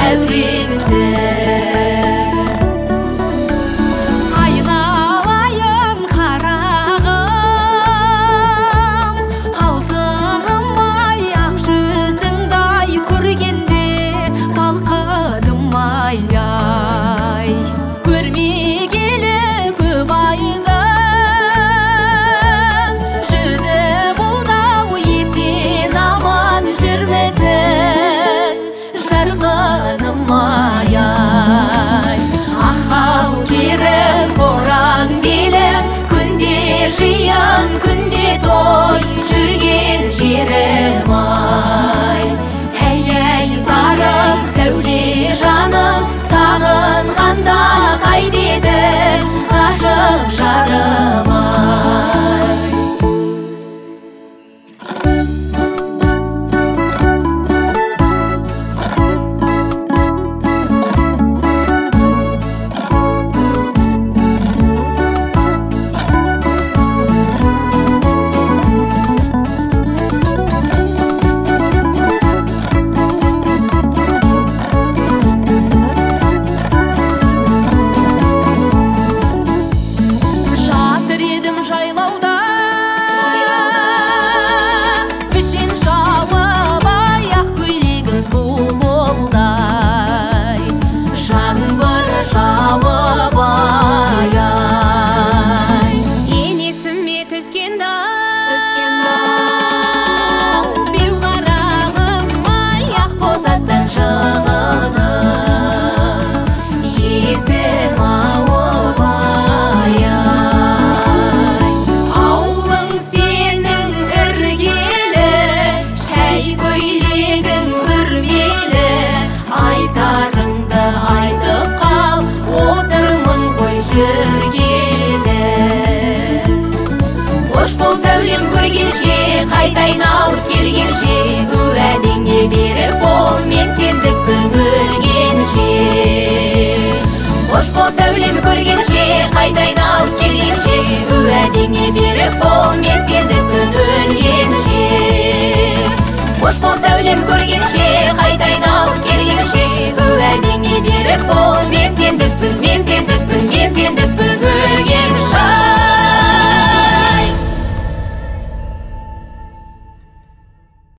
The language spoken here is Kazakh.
дәуремізді. Айналайын қарағым, алтыным ай ақ жүзіңді-ай, көргенде балқыдым ай-ай. Көрмегелі көп айды жүзі бұлдау, есен аман жүрмесін жарқыным ай-ай. Ақау керім боран келіп, күнде жиын күнде той, жүрген жерім ай. Әй зарым сәуле жаным, сағынғанда қайтеді ғашық жарым ай. Жайлауда күшен жауып аяқ көйлегін су болдай, жаңбыр жауып ай-ай. Сен есіме түскенді беу қарағым аяқ бозаттан жығылды, есім ауып ай-ай. Көйлегің бүрмелі, айтарыңды айтып қал, отырмын ғой жүргелі. Қош бол сәулем көргенше, қайтайын алып келгенше, уәдеңе берік бол, мен сендікпін өлгенше. Қош бол сәулем көргенше, қайтайын алып келгенше, уәдеңе берік бол, мен сендікпін өлгенше. Қош бол сәулем көргенше, қайтайын алып келгенше, уәдеңе берік бол, мен сендікпін, мен сендікпін, мен сендікпін.